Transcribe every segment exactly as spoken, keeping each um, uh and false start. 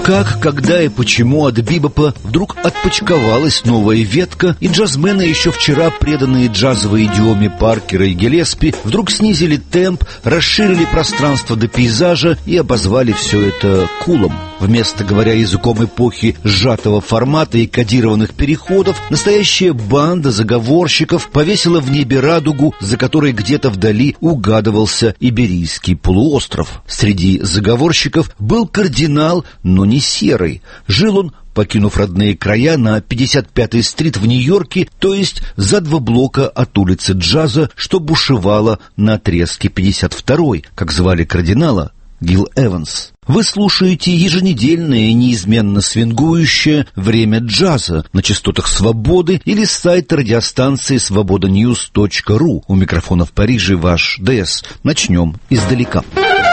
Как, когда и почему от бибопа вдруг отпочковалась новая ветка, и джазмены, еще вчера преданные джазовой идиоме Паркера и Гиллеспи, вдруг снизили темп, расширили пространство до пейзажа и обозвали все это кулом. Вместо, говоря языком эпохи сжатого формата и кодированных переходов, настоящая банда заговорщиков повесила в небе радугу, за которой где-то вдали угадывался Иберийский полуостров. Среди заговорщиков был кардинал, но не серый. Жил он, покинув родные края, на пятьдесят пятой стрит в Нью-Йорке, то есть за два блока от улицы Джаза, что бушевала на отрезке пятьдесят второй, как звали кардинала, Гил Эванс. Вы слушаете еженедельное и неизменно свингующее «Время джаза» на частотах «Свободы» или с сайта радиостанции свобода ньюс точка ру. У микрофона в Париже ваш ДС. Начнем издалека.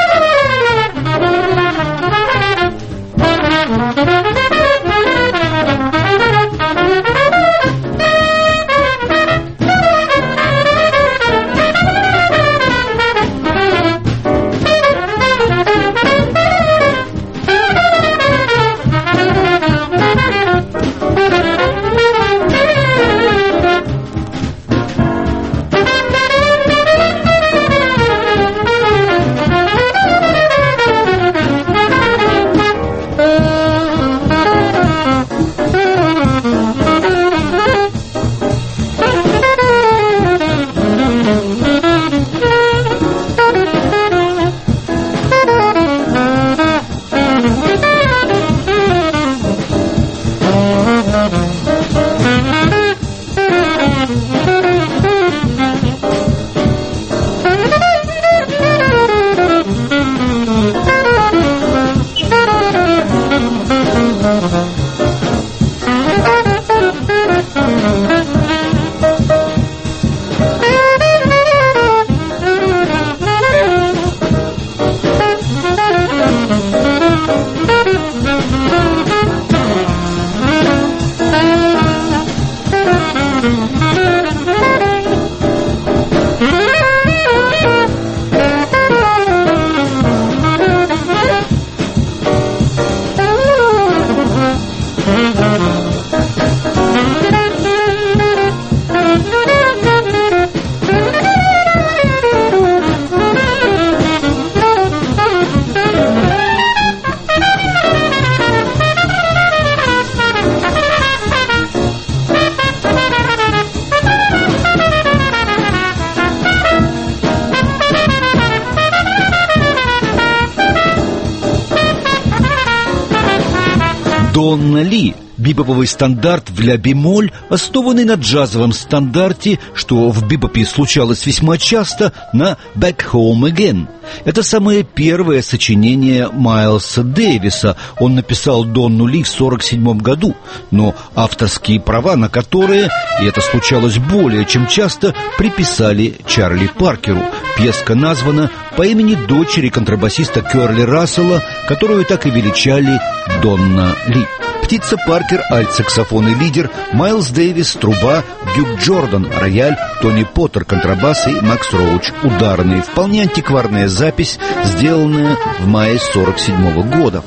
Донна Ли, бибоповый стандарт в ля-бемоль, основанный на джазовом стандарте, что в бибопе случалось весьма часто, на «Back Home Again». Это самое первое сочинение Майлса Дэвиса. Он написал Донну Ли в сорок седьмом году, но авторские права на которые, и это случалось более чем часто, приписали Чарли Паркеру. Пьеска названа по имени дочери контрабасиста Кёрли Рассела, которую так и величали Донна Ли. Птица Паркер, альт-саксофон и лидер, Майлз Дэвис, труба, Дюк Джордан, рояль, Тони Поттер, контрабас и Макс Роуч, ударные. Вполне антикварная запись, сделанная в мае сорок седьмого года.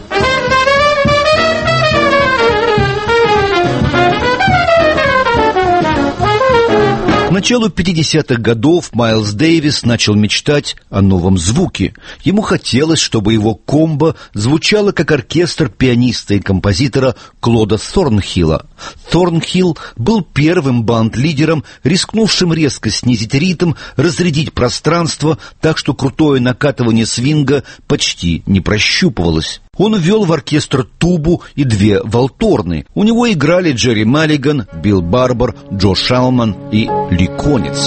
К началу пятидесятых годов Майлз Дэвис начал мечтать о новом звуке. Ему хотелось, чтобы его комбо звучало как оркестр пианиста и композитора Клода Thornhill. Thornhill был первым банд-лидером, рискнувшим резко снизить ритм, разрядить пространство, так что крутое накатывание свинга почти не прощупывалось. Он ввел в оркестр тубу и две валторны. У него играли Джерри Маллиган, Билл Барбар, Джо Шалман и Ли Конец.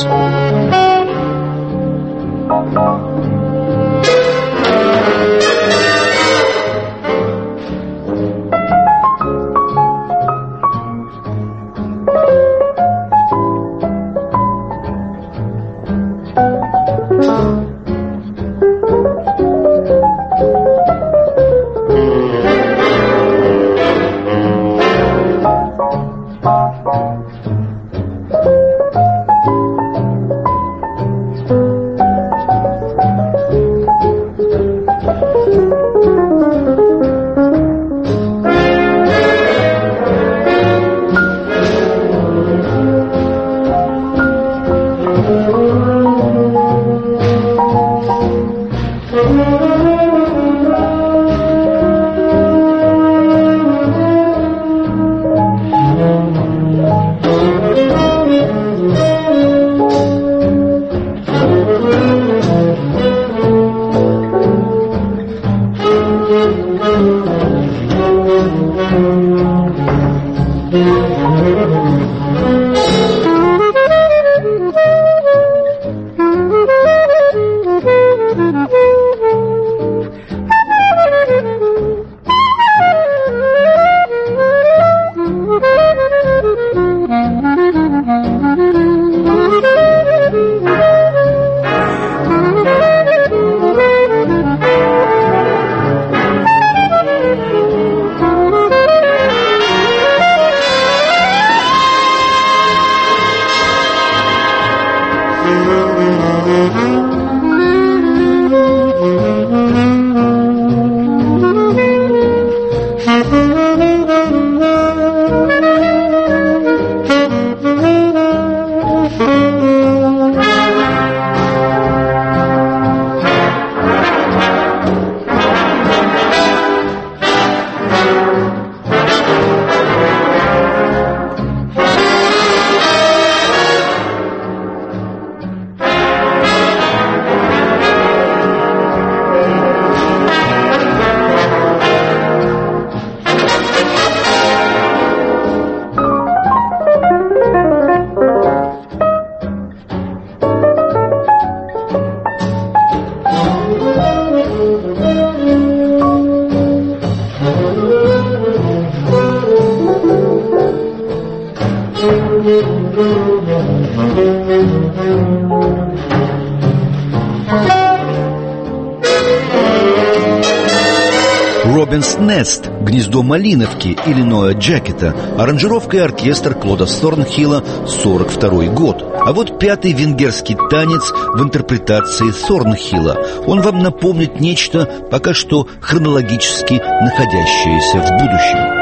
Robin's Nest, гнездо малиновки, Иллиноя Джекета, аранжировка и оркестр Клода Сорнхилла, сорок второй год. А вот пятый венгерский танец в интерпретации Сорнхилла. Он вам напомнит нечто, пока что хронологически находящееся в будущем.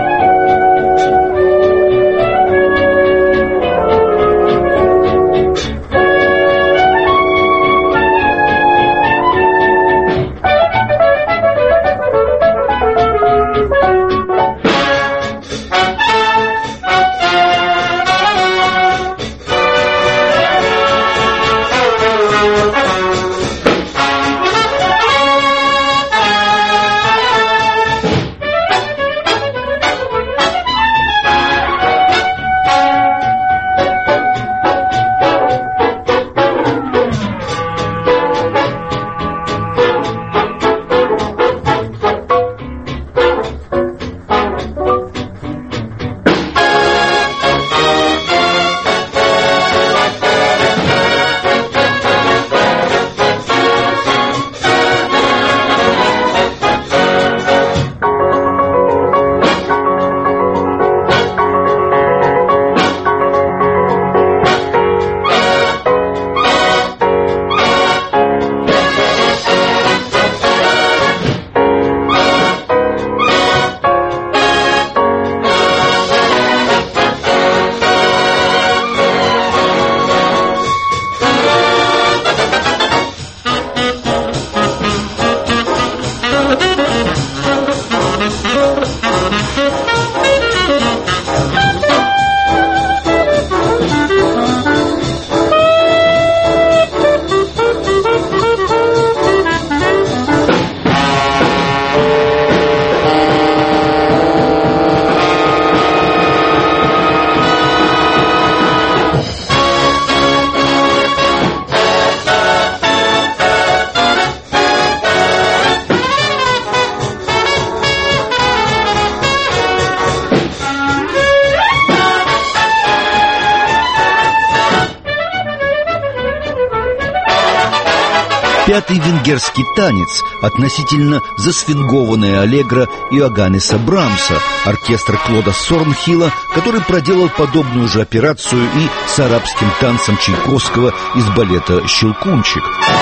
Пятый венгерский танец, относительно засвингованная аллегро Иоганнеса Брамса, оркестр Клода Сорнхилла, который проделал подобную же операцию и с арабским танцем Чайковского из балета «Щелкунчик».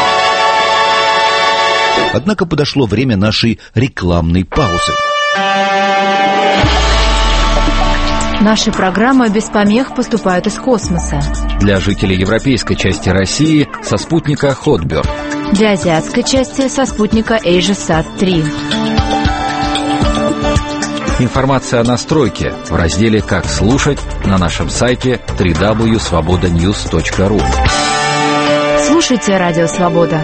Однако подошло время нашей рекламной паузы. Наши программы без помех поступают из космоса. Для жителей европейской части России со спутника Hotbird. Для азиатской части со спутника AsiaSat три. Информация о настройке в разделе «Как слушать» на нашем сайте дабл ю дабл ю дабл ю точка свобода ньюс точка ру. Слушайте Радио Свобода.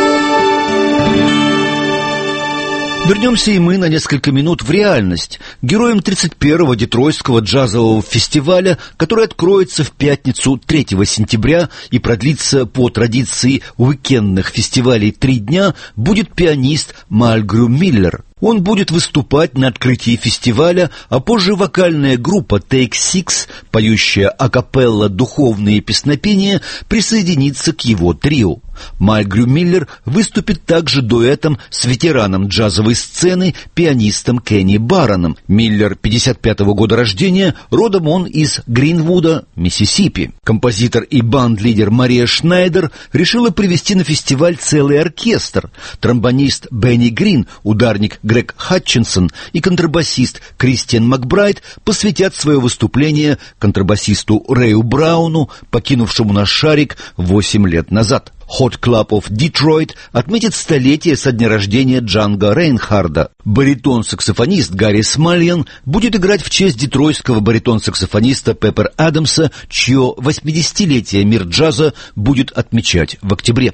Вернемся и мы на несколько минут в реальность. Героем тридцать первого Детройтского джазового фестиваля, который откроется в пятницу третьего сентября и продлится по традиции уикендных фестивалей три дня, будет пианист Мальгрю Миллер. Он будет выступать на открытии фестиваля, а позже вокальная группа Take Six, поющая акапелла духовные песнопения, присоединится к его трио. Майк Грюмиллер выступит также дуэтом с ветераном джазовой сцены, пианистом Кенни Барроном. Миллер пятьдесят пятого года рождения, родом он из Гринвуда, Миссисипи. Композитор и банд-лидер Мария Шнайдер решила привести на фестиваль целый оркестр. Тромбонист Бенни Грин, ударник Грег Хатчинсон и контрабасист Кристиан Макбрайт посвятят свое выступление контрабасисту Рэю Брауну, покинувшему наш шарик восемь лет назад. Hot Club of Detroit отметит столетие со дня рождения Джанго Рейнхарда. Баритон-саксофонист Гарри Смальян будет играть в честь детройтского баритон-саксофониста Пеппер Адамса, чье восьмидесятилетие мир джаза будет отмечать в октябре.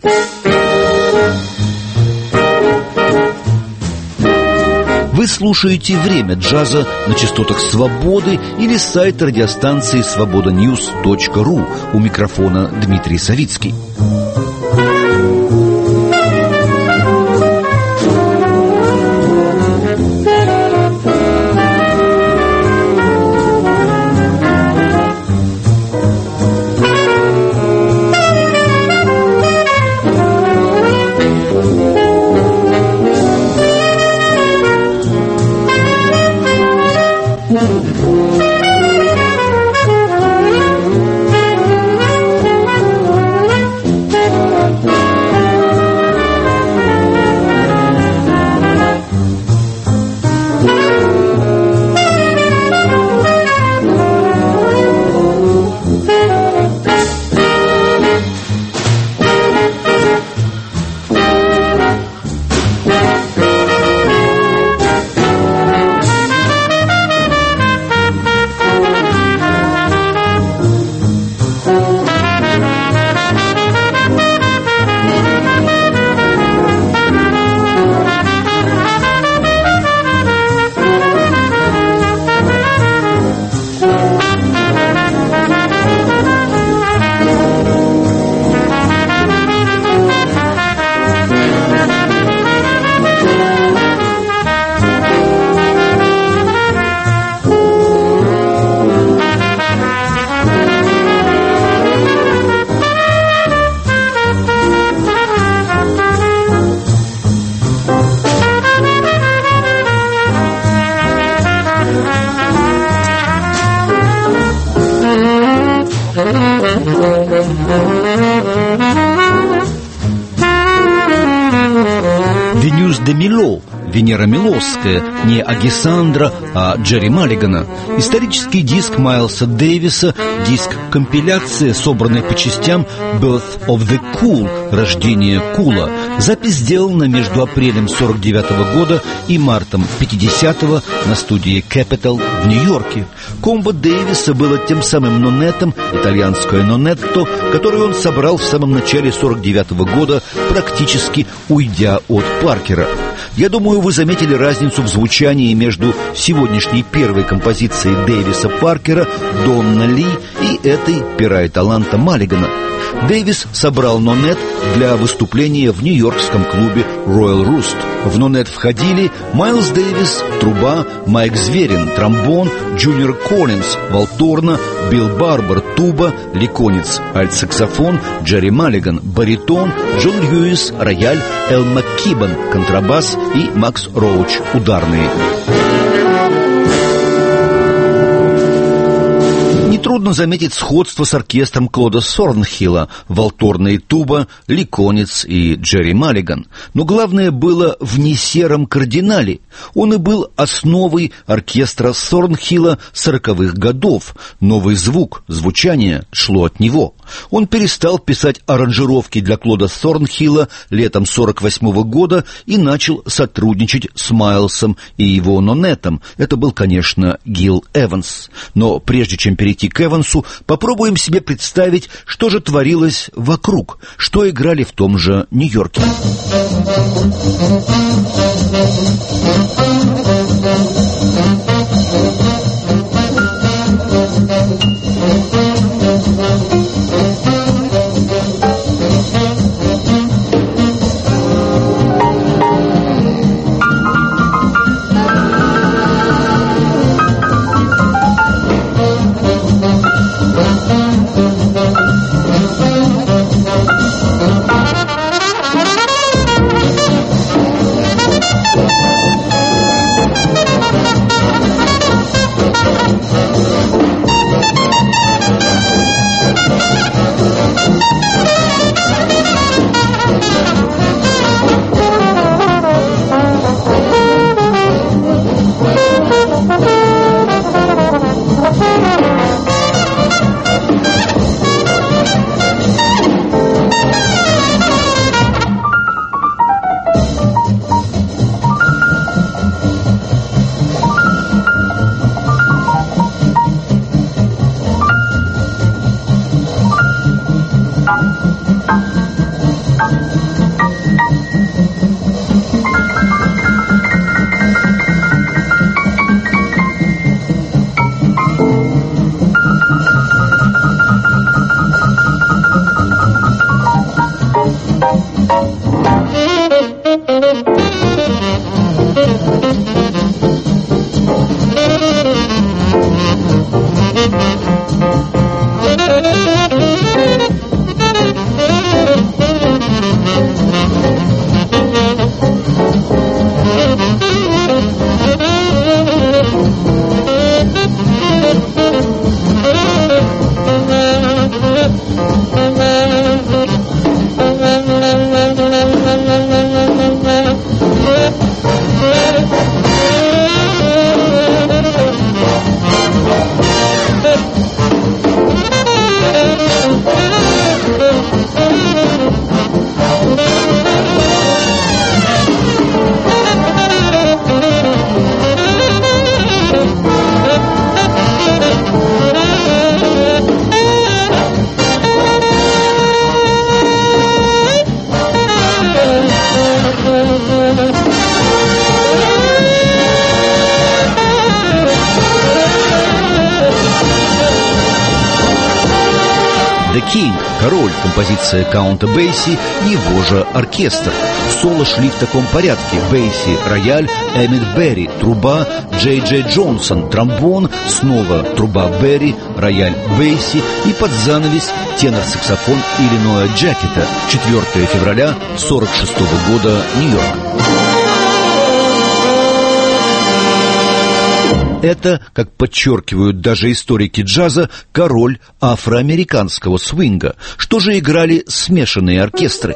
Вы слушаете «Время джаза» на частотах «Свободы» или сайт радиостанции свобода ньюс точка ру. У микрофона Дмитрий Савицкий. Венюс де Мило, Венера Милосская, не Агисандра, а Джерри Маллигана. Исторический диск Майлса Дэвиса, диск-компиляция, собранная по частям Birth of the Cool, рождение Кула. Запись сделана между апрелем сорок девятого года и мартом пятидесятого на студии Capitol в Нью-Йорке. Комбо Дэвиса было тем самым нонетом, итальянское нонетто, которое он собрал в самом начале сорок девятого года, практически уйдя от Паркера. Я думаю, вы заметили разницу в звучании между сегодняшней первой композицией Дэвиса Паркера «Донна Ли» и этой «Пера и таланта» Маллигана. Дэвис собрал нонет для выступления в нью-йоркском клубе Royal Roost. В нонет входили Майлз Дэвис, труба, Майк Зверин, тромбон, Джуниор Коллинз, валторна, Билл Барбер, туба, ликонец, альт-саксофон, Джерри Маллиган, баритон, Джон Льюис, рояль, Эл МакКибан, контрабас и Макс Роуч, ударные. Нетрудно заметить сходство с оркестром Клода Сорнхилла, валторные туба, ликонец и Джерри Маллиган. Но главное было в несером кардинале. Он и был основой оркестра Сорнхилла сороковых годов. Новый звук, звучание шло от него. Он перестал писать аранжировки для Клода Сорнхилла летом сорок восьмого года и начал сотрудничать с Майлсом и его нонетом. Это был, конечно, Гил Эванс. Но прежде чем перейти к Эвансу, попробуем себе представить, что же творилось вокруг, что играли в том же Нью-Йорке. King, король, композиция Каунта Бейси и его же оркестр. Соло шли в таком порядке: Бейси — рояль, Эммет Берри — труба, Джей Джей Джонсон — тромбон, снова труба Берри, рояль Бейси и под занавес тенор-саксофон Иллиноя Джекета. четвёртого февраля сорок шестого года, Нью-Йорк. Это, как подчеркивают даже историки джаза, король афроамериканского свинга. Что же играли смешанные оркестры?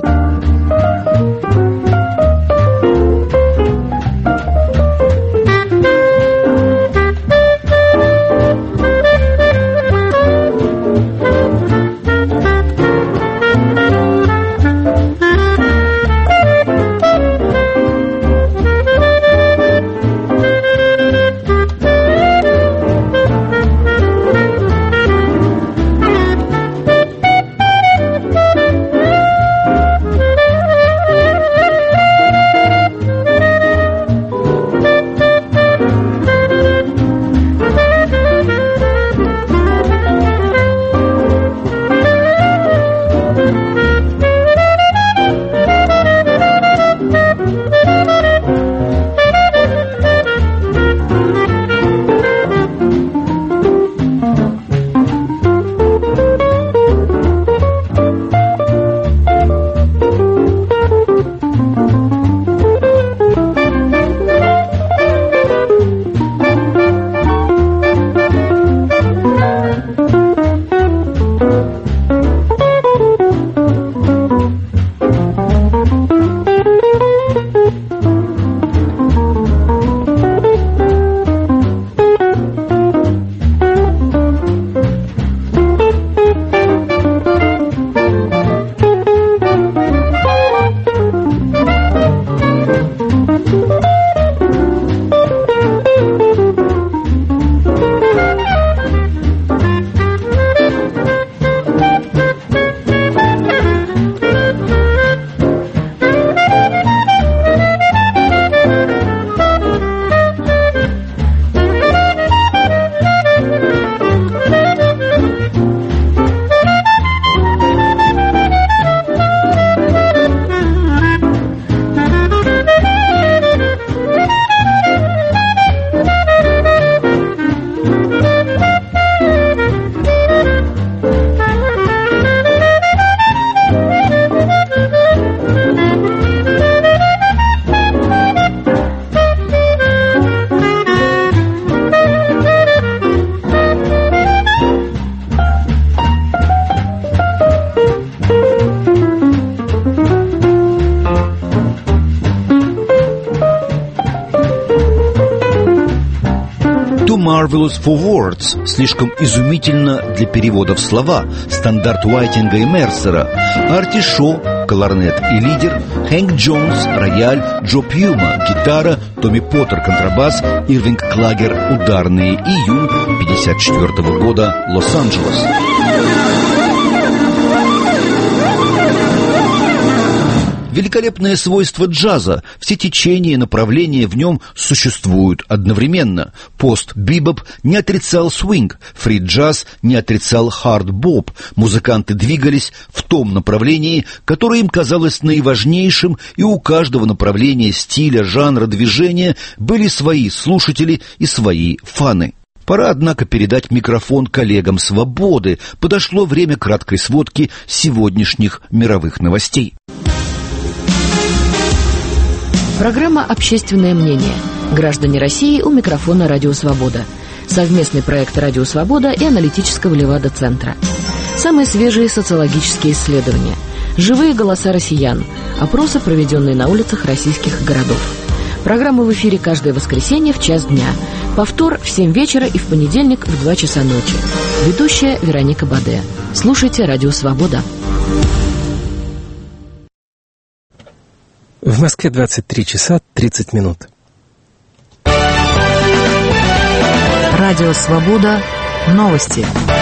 Marvelous for Words, слишком изумительно для переводов слова, стандарт Уайтинга и Мерсера, Арти Шо, кларнет и лидер, Хэнк Джонс, рояль, Джо Пьюма, гитара, Томми Поттер, контрабас, Ирвинг Клагер, ударные, июнь пятьдесят четвёртого года, Лос-Анджелес. Великолепное свойство джаза – все течения и направления в нем существуют одновременно. Пост-бибоп не отрицал свинг, фри-джаз не отрицал хард-боп. Музыканты двигались в том направлении, которое им казалось наиважнейшим, и у каждого направления, стиля, жанра, движения были свои слушатели и свои фаны. Пора, однако, передать микрофон коллегам «Свободы». Подошло время краткой сводки сегодняшних мировых новостей. Программа «Общественное мнение». Граждане России, у микрофона «Радио Свобода». Совместный проект «Радио Свобода» и аналитического Левада-центра. Самые свежие социологические исследования. Живые голоса россиян. Опросы, проведенные на улицах российских городов. Программа в эфире каждое воскресенье в час дня. Повтор в семь вечера и в понедельник в два часа ночи. Ведущая Вероника Баде. Слушайте «Радио Свобода». В Москве двадцать три часа тридцать минут. Радио Свобода. Новости.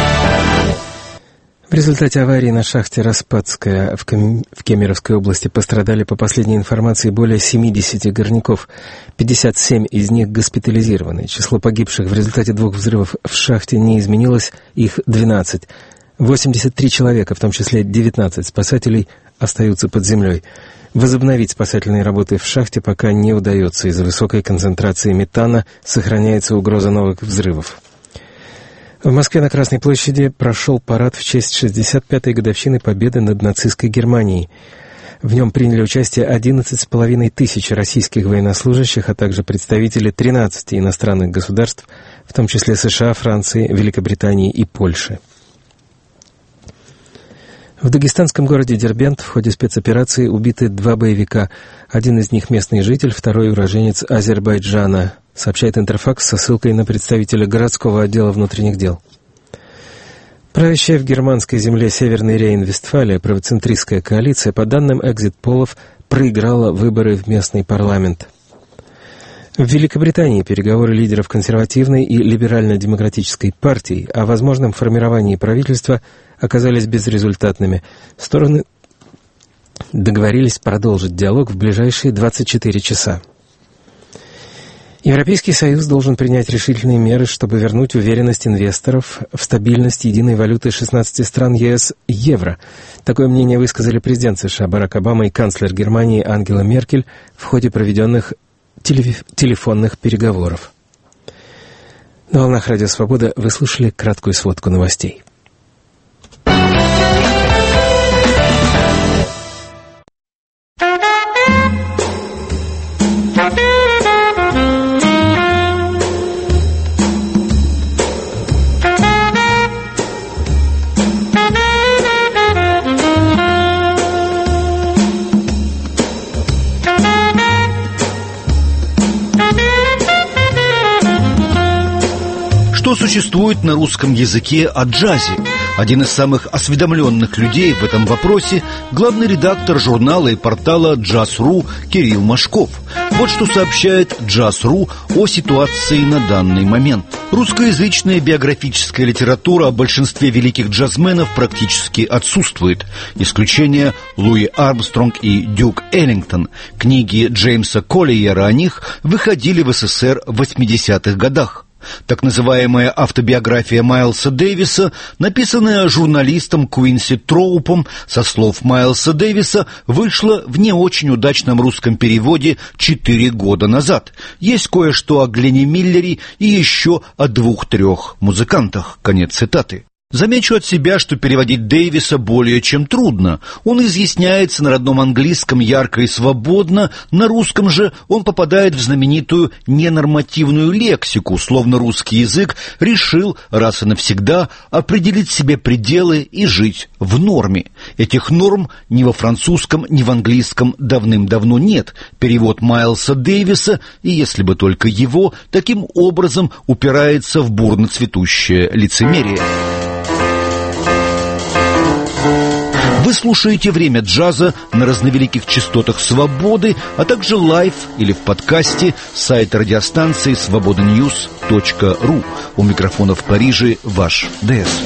В результате аварии на шахте Распадская в, Кем... в Кемеровской области пострадали, по последней информации, более семьдесят горняков. пятьдесят семь из них госпитализированы. Число погибших в результате двух взрывов в шахте не изменилось, их двенадцать. восемьдесят три человека, в том числе девятнадцать спасателей, остаются под землей. Возобновить спасательные работы в шахте пока не удается. Из-за высокой концентрации метана сохраняется угроза новых взрывов. В Москве на Красной площади прошел парад в честь шестьдесят пятой годовщины победы над нацистской Германией. В нем приняли участие одиннадцать с половиной тысяч российских военнослужащих, а также представители тринадцати иностранных государств, в том числе США, Франции, Великобритании и Польши. В дагестанском городе Дербент в ходе спецоперации убиты два боевика. Один из них местный житель, второй уроженец Азербайджана, сообщает Интерфакс со ссылкой на представителя городского отдела внутренних дел. Правящая в германской земле Северный Рейн-Вестфалия правоцентристская коалиция, по данным экзит-полов, проиграла выборы в местный парламент. В Великобритании переговоры лидеров консервативной и либерально-демократической партий о возможном формировании правительства оказались безрезультатными. Стороны договорились продолжить диалог в ближайшие двадцать четыре часа. Европейский Союз должен принять решительные меры, чтобы вернуть уверенность инвесторов в стабильность единой валюты шестнадцати стран ЕС – евро. Такое мнение высказали президент США Барак Обама и канцлер Германии Ангела Меркель в ходе проведенных телеф- телефонных переговоров. На волнах Радио Свобода вы слушали краткую сводку новостей. Что существует на русском языке о джазе? Один из самых осведомленных людей в этом вопросе – главный редактор журнала и портала джаз точка ру Кирилл Машков. Вот что сообщает джаз точка ру о ситуации на данный момент. Русскоязычная биографическая литература о большинстве великих джазменов практически отсутствует. Исключение Луи Армстронг и Дюк Эллингтон. Книги Джеймса Коллиера о них выходили в СССР в восьмидесятых годах. Так называемая автобиография Майлса Дэвиса, написанная журналистом Куинси Троупом, со слов Майлса Дэвиса, вышла в не очень удачном русском переводе четыре года назад. Есть кое-что о Гленне Миллере и еще о двух-трех музыкантах. Конец цитаты. Замечу от себя, что переводить Дэвиса более чем трудно. Он изъясняется на родном английском ярко и свободно, на русском же он попадает в знаменитую ненормативную лексику, словно русский язык решил раз и навсегда определить себе пределы и жить в норме. Этих норм ни во французском, ни в английском давным-давно нет. Перевод Майлса Дэвиса, и если бы только его, таким образом упирается в бурно цветущее лицемерие. Вы слушаете «Время джаза» на разновеликих частотах «Свободы», а также лайв или в подкасте с сайта радиостанции свобода ньюс точка ру. У микрофона в Париже ваш ДС.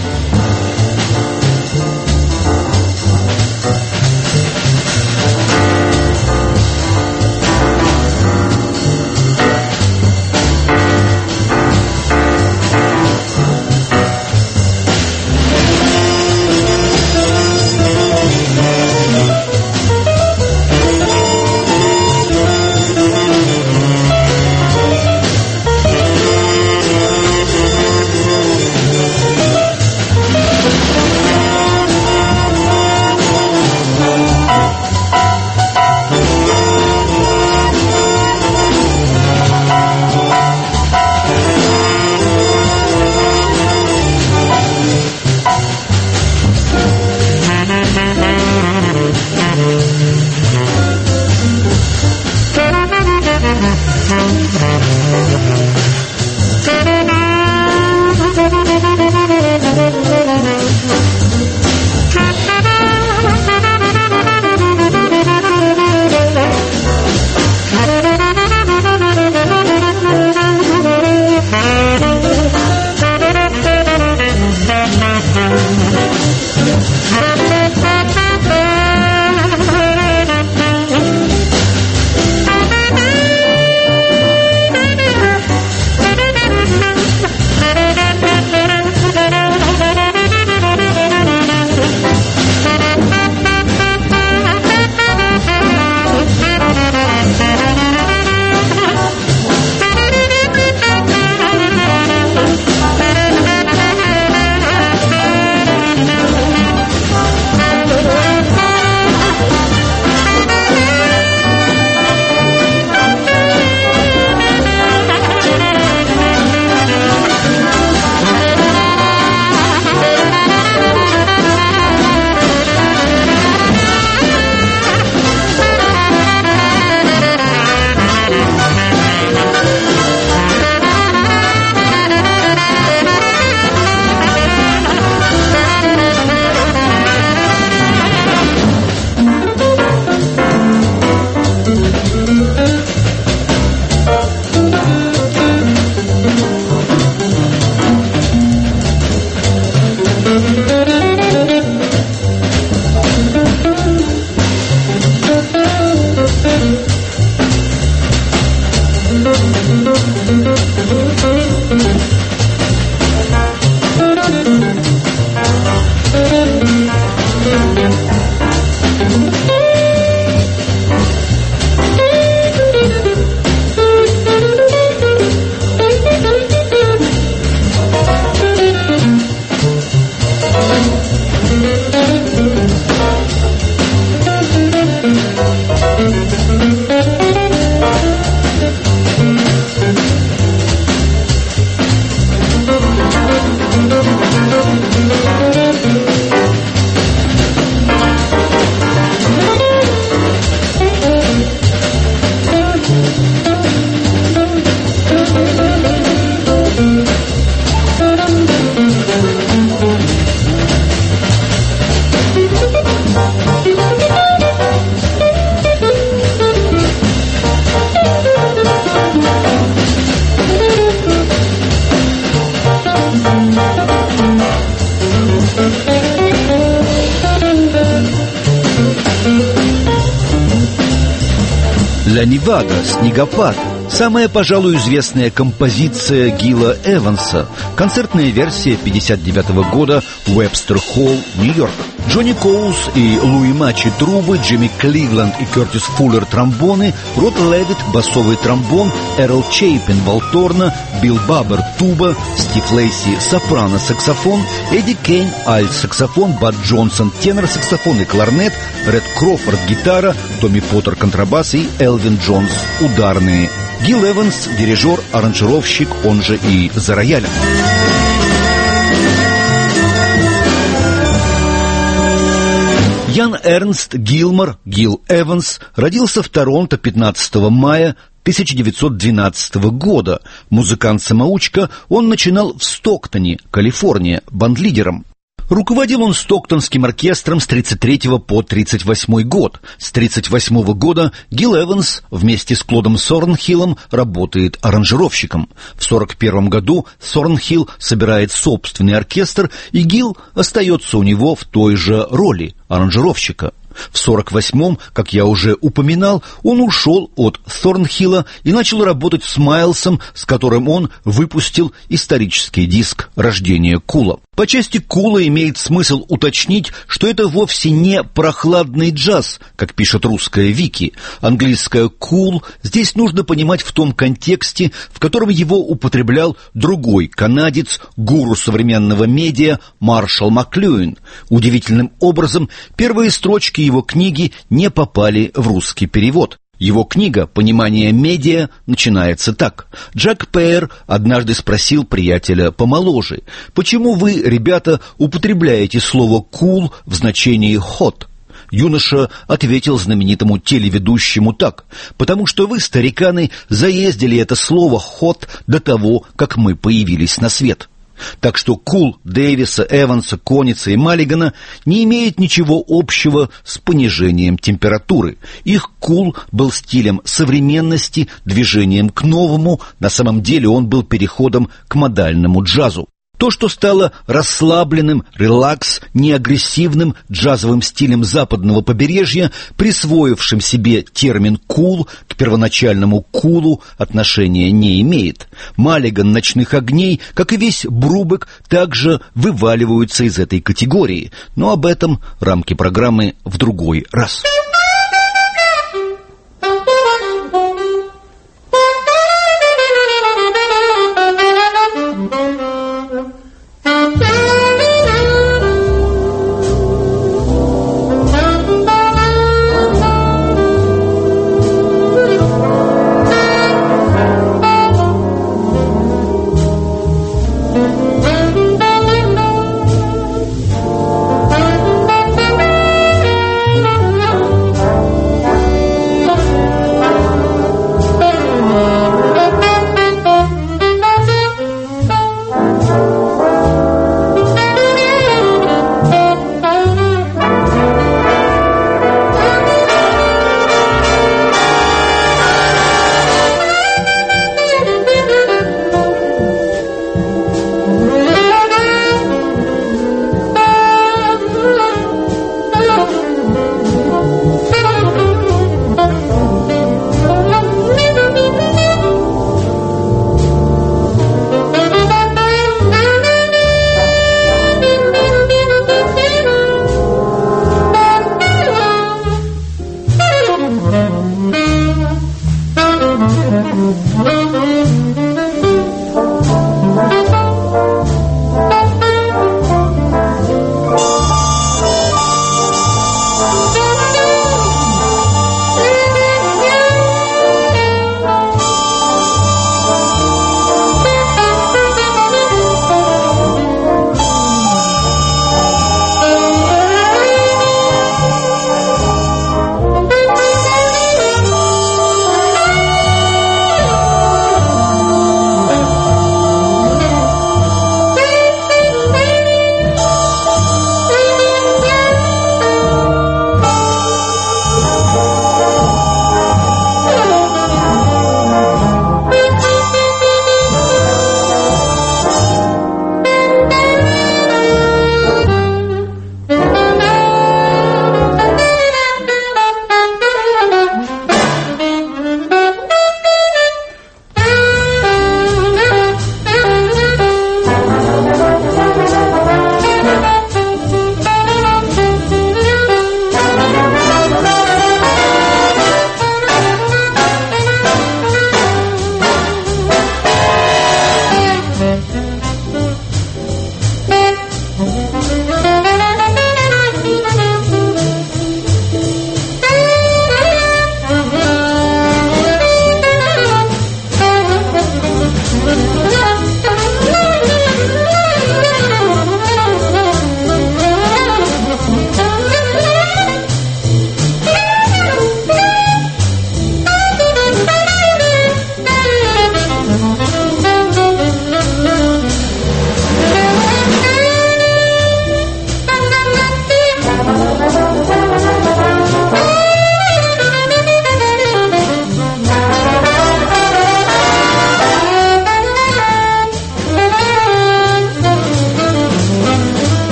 «Ла Невада» — «Снегопад». Самая, пожалуй, известная композиция Гила Эванса. Концертная версия пятьдесят девятого года, Уэбстер-Холл, Нью-Йорк. Джонни Коулс и Луи Мачи трубы, Джимми Кливленд и Кертис Фуллер тромбоны, Род Левит басовый тромбон, Эрл Чейпин валторна, Билл Баббер туба, Стив Лейси сопрано саксофон, Эдди Кейн альт-саксофон, Бад Джонсон тенор-саксофон и кларнет, Ред Крофорд гитара, Томми Поттер контрабас и Элвин Джонс ударные. Гил Эванс, дирижер, аранжировщик, он же и за роялем. Ян Эрнст Гилмор, Гил Эванс, родился в Торонто пятнадцатого мая тысяча девятьсот двенадцатого года. Музыкант-самоучка, он начинал в Стоктоне, Калифорния, бандлидером. Руководил он Стоктонским оркестром с тридцать третьего по тридцать восьмой год. С тридцать восьмого года Гил Эванс вместе с Клодом Сорнхиллом работает аранжировщиком. В сорок первом году Сорнхилл собирает собственный оркестр, и Гил остается у него в той же роли аранжировщика. В сорок восьмом, как я уже упоминал, он ушел от Сорнхилла и начал работать с Майлсом, с которым он выпустил исторический диск «Рождение Кула». По части Кула имеет смысл уточнить, что это вовсе не прохладный джаз, как пишет русская Вики. Английское «кул» здесь нужно понимать в том контексте, в котором его употреблял другой канадец, гуру современного медиа Маршалл Маклюин. Удивительным образом, первые строчки его книги не попали в русский перевод. Его книга «Понимание медиа» начинается так. Джек Пейер однажды спросил приятеля помоложе: «Почему вы, ребята, употребляете слово «кул» в значении «хот»?» Юноша ответил знаменитому телеведущему так: «Потому что вы, стариканы, заездили это слово «хот» до того, как мы появились на свет». Так что Кул Дэвиса, Эванса, Коница и Маллигана не имеет ничего общего с понижением температуры. Их Кул был стилем современности, движением к новому, на самом деле он был переходом к модальному джазу. То, что стало расслабленным, релакс, неагрессивным джазовым стилем западного побережья, присвоившим себе термин «кул», к первоначальному «кулу» отношения не имеет. Маллиган «Ночных огней», как и весь Брубек, также вываливаются из этой категории. Но об этом рамки программы в другой раз.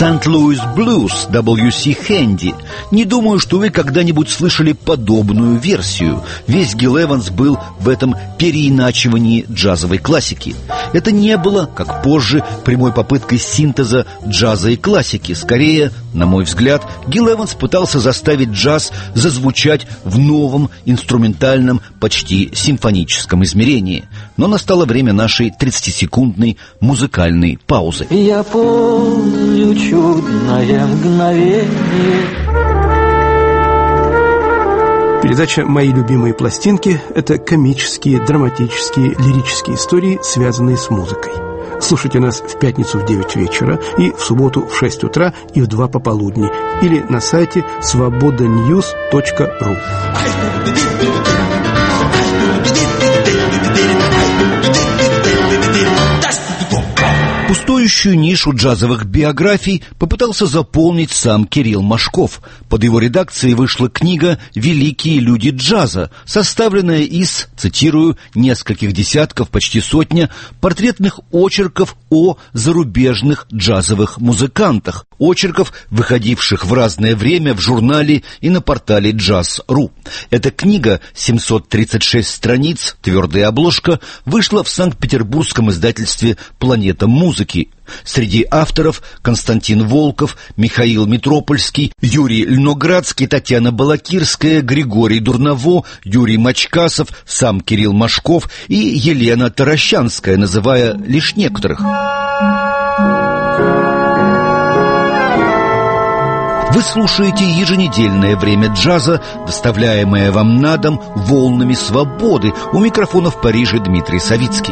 «Сент-Луис Блюз» дабл ю си Handy. Не думаю, что вы когда-нибудь слышали подобную версию. Весь Гил Эванс был в этом переиначивании джазовой классики. Это не было, как позже, прямой попыткой синтеза джаза и классики. Скорее, на мой взгляд, Гил Эванс пытался заставить джаз зазвучать в новом инструментальном, почти симфоническом измерении. Но настало время нашей тридцатисекундной музыкальной паузы. Я помню чудное мгновение. Передача «Мои любимые пластинки» — это комические, драматические, лирические истории, связанные с музыкой. Слушайте нас в пятницу в девять вечера и в субботу в шесть утра и в два пополудни или на сайте свобода ньюс точка ру. Пустующую нишу джазовых биографий попытался заполнить сам Кирилл Машков. Под его редакцией вышла книга «Великие люди джаза», составленная из, цитирую, нескольких десятков, почти сотня, портретных очерков о зарубежных джазовых музыкантах, очерков, выходивших в разное время в журнале и на портале джаз точка ру. Эта книга, семьсот тридцать шесть страниц, твердая обложка, вышла в Санкт-Петербургском издательстве «Планета музыки». Среди авторов Константин Волков, Михаил Митропольский, Юрий Льноградский, Татьяна Балакирская, Григорий Дурново, Юрий Мачкасов, сам Кирилл Машков и Елена Таращанская, называя лишь некоторых. Вы слушаете еженедельное «Время джаза», доставляемое вам на дом волнами свободы. У микрофона в Париже Дмитрий Савицкий.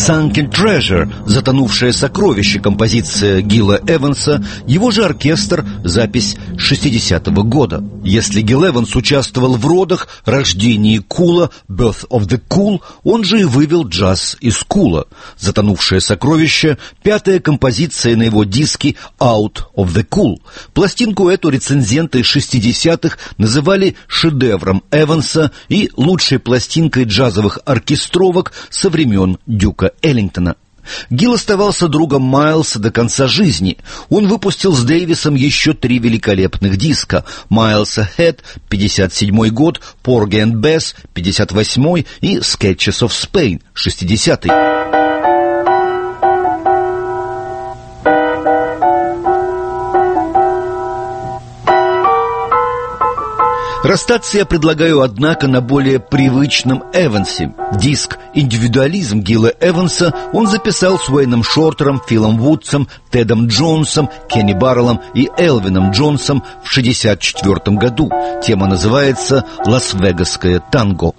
«Sunken Treasure», «Затонувшее сокровище», композиция Гила Эванса, его же оркестр, запись шестидесятого года. Если Гил Эванс участвовал в родах, рождении Кула, «Birth of the Cool», он же и вывел джаз из Кула. «Затонувшее сокровище» — пятая композиция на его диске «Out of the Cool». Пластинку эту рецензенты шестидесятых называли шедевром Эванса и лучшей пластинкой джазовых оркестровок со времен Дюка Эллингтона. Гил оставался другом Майлса до конца жизни. Он выпустил с Дэвисом еще три великолепных диска: «Майлса Head» — пятьдесят седьмой год, «Porgy and Bess» — пятьдесят восьмой и «Sketches of Spain» — шестидесятый. Расстаться я предлагаю, однако, на более привычном Эвансе. Диск «Индивидуализм» Гила Эванса он записал с Уэйном Шортером, Филом Вудсом, Тедом Джонсом, Кенни Барреллом и Элвином Джонсом в шестьдесят четвёртом году. Тема называется «Лас-Вегасское танго».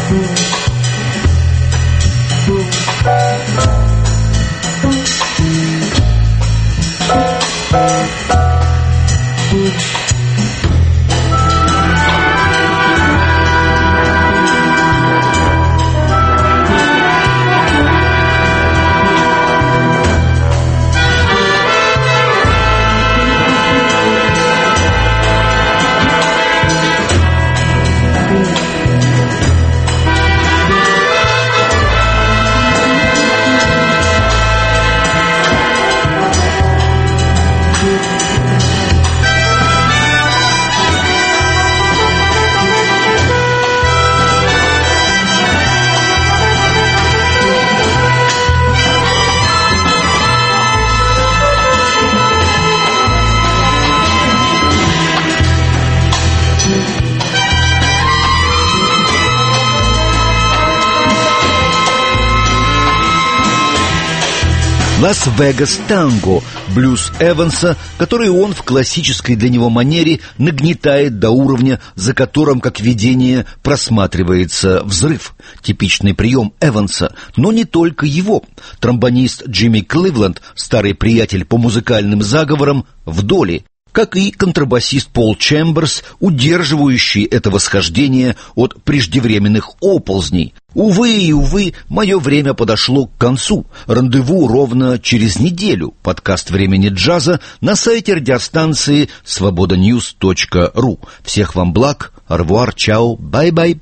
«Лас-Вегас танго» — блюз Эванса, который он в классической для него манере нагнетает до уровня, за которым, как видение, просматривается взрыв. Типичный прием Эванса, но не только его. Тромбонист Джимми Кливленд, старый приятель по музыкальным заговорам, в доле, как и контрабасист Пол Чемберс, удерживающий это восхождение от преждевременных оползней. Увы и увы, мое время подошло к концу. Рандеву ровно через неделю. Подкаст «Времени джаза» на сайте радиостанции свобода ньюс точка ру. Всех вам благ. Арвуар, чао, бай-бай.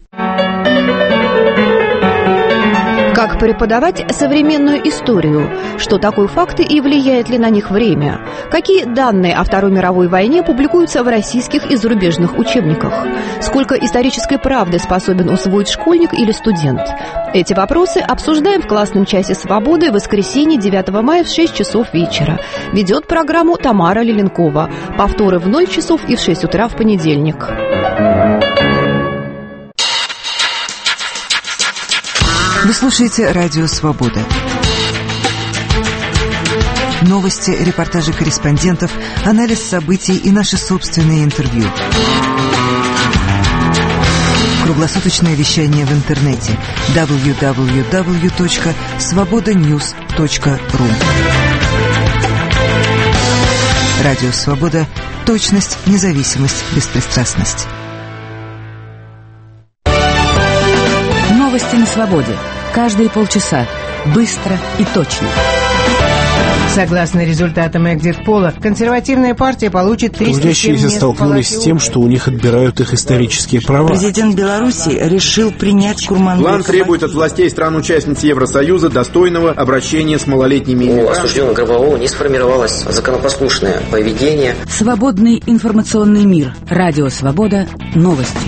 Как преподавать современную историю? Что такое факты и влияет ли на них время? Какие данные о Второй мировой войне публикуются в российских и зарубежных учебниках? Сколько исторической правды способен усвоить школьник или студент? Эти вопросы обсуждаем в классном часе «Свободы» в воскресенье девятого мая в шесть часов вечера. Ведет программу Тамара Леленкова. Повторы в ноль часов и в шесть утра в понедельник. Вы слушаете «Радио Свобода». Новости, репортажи корреспондентов, анализ событий и наши собственные интервью. Круглосуточное вещание в интернете дабл ю дабл ю дабл ю точка свобода ньюс точка ру. Радио Свобода. Точность, независимость, беспристрастность. Новости на свободе. Каждые полчаса. Быстро и точно. Согласно результатам экзит-пола, консервативная партия получит триста семь мест. Трудящиеся столкнулись с тем, что у них отбирают их исторические права. Президент Беларуси решил принять Курманбекова. План требует от властей стран-участниц Евросоюза достойного обращения с малолетними иммигрантами. У осужденных ГРВО не сформировалось законопослушное поведение. Свободный информационный мир. Радио Свобода. Новости.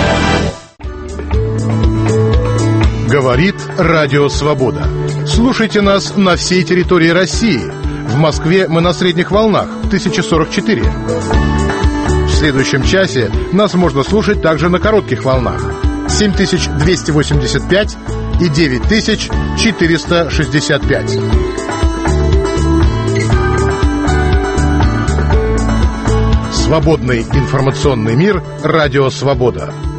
Говорит Радио Свобода. Слушайте нас на всей территории России. В Москве мы на средних волнах тысяча сорок четыре. В следующем часе нас можно слушать также на коротких волнах семь тысяч двести восемьдесят пять и девять тысяч четыреста шестьдесят пять. Свободный информационный мир. Радио Свобода.